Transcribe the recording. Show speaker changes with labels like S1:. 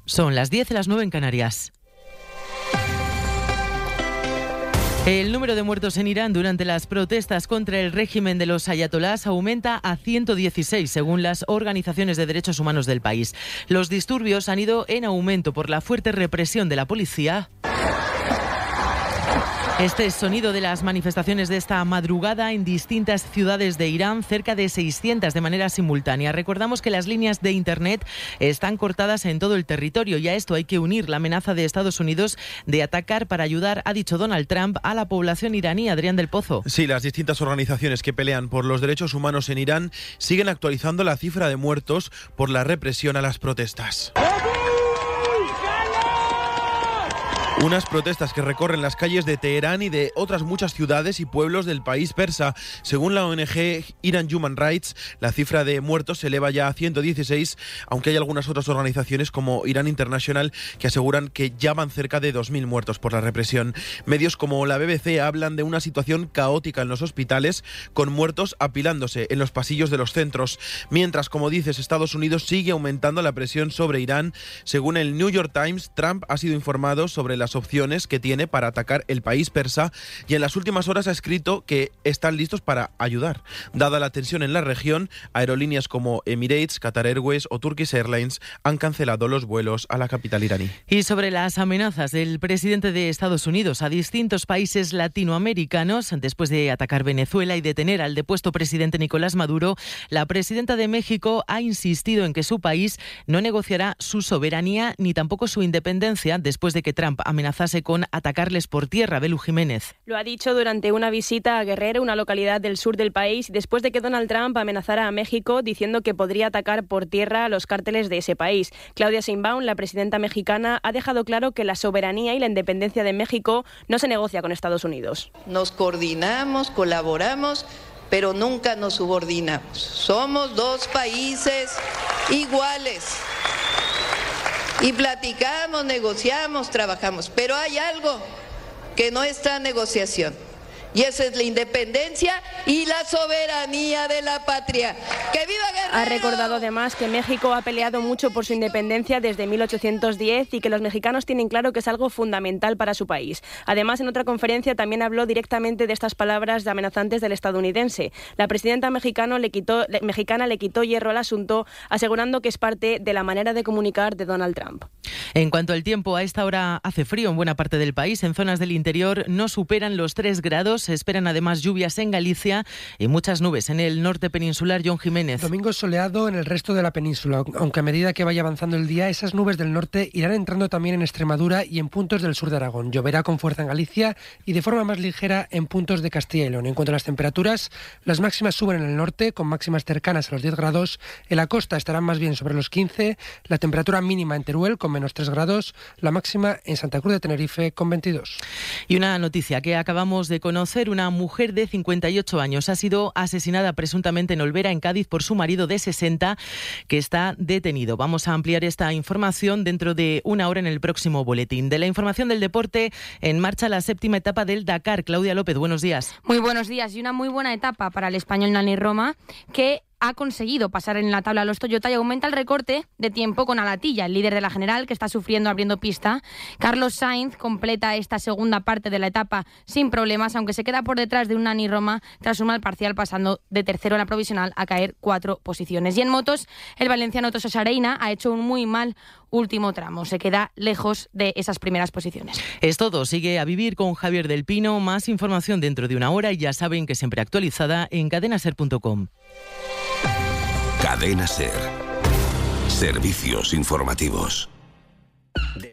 S1: Son las 10, las 9 en Canarias. El número de muertos en Irán durante las protestas contra el régimen de los ayatolás aumenta a 116, según las organizaciones de derechos humanos del país. Los disturbios han ido en aumento por la fuerte represión de la policía. Este sonido de las manifestaciones de esta madrugada en distintas ciudades de Irán, cerca de 600 de manera simultánea. Recordamos que las líneas de Internet están cortadas en todo el territorio y a esto hay que unir la amenaza de Estados Unidos de atacar para ayudar, ha dicho Donald Trump, a la población iraní. Adrián del Pozo.
S2: Sí, las distintas organizaciones que pelean por los derechos humanos en Irán siguen actualizando la cifra de muertos por la represión a las protestas. Unas protestas que recorren las calles de Teherán y de otras muchas ciudades y pueblos del país persa. Según la ONG Iran Human Rights, la cifra de muertos se eleva ya a 116, aunque hay algunas otras organizaciones como Irán International que aseguran que ya van cerca de 2.000 muertos por la represión. Medios como la BBC hablan de una situación caótica en los hospitales, con muertos apilándose en los pasillos de los centros. Mientras, como dices, Estados Unidos sigue aumentando la presión sobre Irán. Según el New York Times, Trump ha sido informado sobre las opciones que tiene para atacar el país persa y en las últimas horas ha escrito que están listos para ayudar. Dada la tensión en la región, aerolíneas como Emirates, Qatar Airways o Turkish Airlines han cancelado los vuelos a la capital iraní.
S1: Y sobre las amenazas del presidente de Estados Unidos a distintos países latinoamericanos después de atacar Venezuela y detener al depuesto presidente Nicolás Maduro, la presidenta de México ha insistido en que su país no negociará su soberanía ni tampoco su independencia después de que Trump amenazase con atacarles por tierra. Belu Jiménez.
S3: Lo ha dicho durante una visita a Guerrero, una localidad del sur del país, después de que Donald Trump amenazara a México diciendo que podría atacar por tierra a los cárteles de ese país. Claudia Sheinbaum, la presidenta mexicana, ha dejado claro que la soberanía y la independencia de México no se negocia con Estados Unidos.
S4: Nos coordinamos, colaboramos, pero nunca nos subordinamos. Somos dos países iguales. Y platicamos, negociamos, trabajamos, pero hay algo que no está en negociación. Y esa es la independencia y la soberanía de la patria. ¡Que viva Guerrero!
S3: Ha recordado además que México ha peleado mucho por su independencia desde 1810 y que los mexicanos tienen claro que es algo fundamental para su país. Además, en otra conferencia también habló directamente de estas palabras amenazantes del estadounidense. La presidenta mexicana le quitó hierro al asunto, asegurando que es parte de la manera de comunicar de Donald Trump.
S1: En cuanto al tiempo, a esta hora hace frío en buena parte del país. En zonas del interior no superan los 3 grados. Se esperan además lluvias en Galicia y muchas nubes en el norte peninsular. John Jiménez.
S5: Domingo soleado en el resto de la península, aunque a medida que vaya avanzando el día, esas nubes del norte irán entrando también en Extremadura y en puntos del sur de Aragón. Lloverá con fuerza en Galicia y de forma más ligera en puntos de Castilla y León. En cuanto a las temperaturas, las máximas suben en el norte, con máximas cercanas a los 10 grados. En la costa estarán más bien sobre los 15. La temperatura mínima en Teruel con menos 3 grados. La máxima en Santa Cruz de Tenerife con 22.
S1: Y una noticia que acabamos de conocer. Una mujer de 58 años ha sido asesinada presuntamente en Olvera, en Cádiz, por su marido de 60, que está detenido. Vamos a ampliar esta información dentro de una hora en el próximo boletín. De la información del deporte, en marcha la 7ª etapa del Dakar. Claudia López, buenos días.
S6: Muy buenos días y una muy buena etapa para el español Nani Roma, que ha conseguido pasar en la tabla a los Toyota y aumenta el recorte de tiempo con Alatilla, el líder de la general, que está sufriendo abriendo pista. Carlos Sainz completa esta segunda parte de la etapa sin problemas, aunque se queda por detrás de un Nani Roma tras un mal parcial, pasando de tercero en la provisional a caer 4 posiciones. Y en motos, el valenciano Toso Xareina ha hecho un muy mal último tramo. Se queda lejos de esas primeras posiciones.
S1: Es todo. Sigue a vivir con Javier del Pino. Más información dentro de una hora y ya saben que siempre actualizada en cadenaser.com.
S7: Cadena Ser. Servicios informativos.